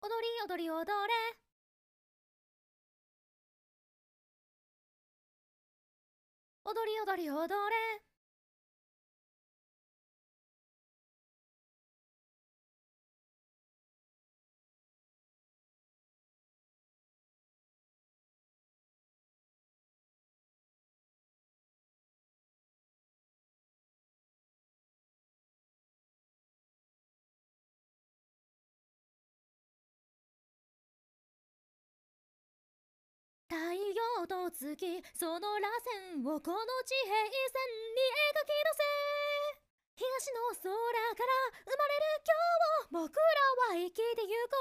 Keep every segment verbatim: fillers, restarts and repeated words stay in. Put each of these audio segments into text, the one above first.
踊り踊り踊れ。踊り踊り踊れ。太陽と月、その螺旋をこの地平線に描き出せ。東の空から生まれる今日を僕らは生きてゆこ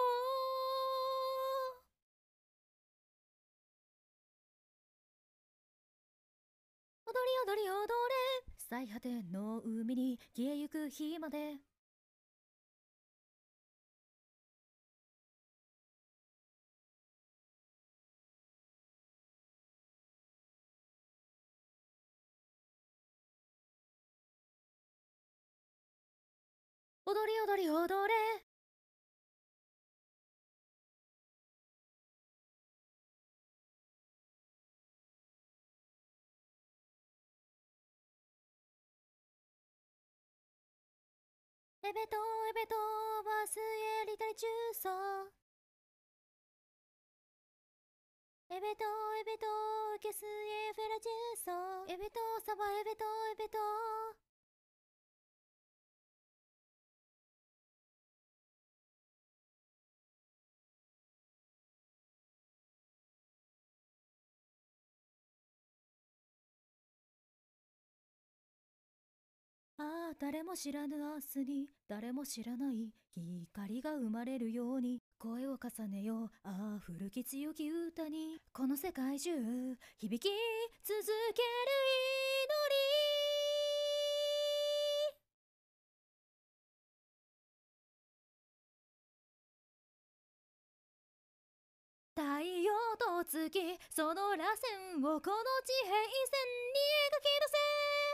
う。踊り踊り踊れ。最果ての海に消えゆく日まで。踊り踊り踊れ。エベトエベトバスエリタリ中ソ。エベトエベトケスエフェラジュソ。エベトサバエベトエベト。ああ、誰も知らぬ明日に誰も知らない光が生まれるように声を重ねよう。ああ、古き強き歌にこの世界中響き続ける祈り。太陽と月、その螺旋をこの地平線に描き出せ。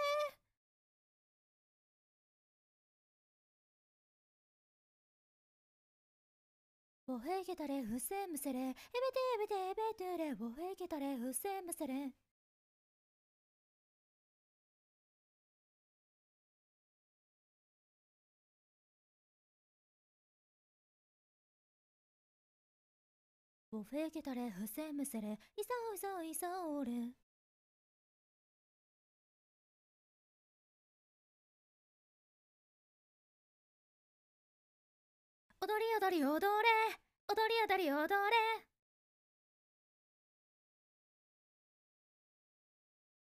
ボヘゲタレフセムセレエベテエベテエベテレボヘゲタレフセムセレ。ボフェゲタレフセムセレイサオイサオイサオレ。踊り踊り踊れ。踊り踊り踊れ。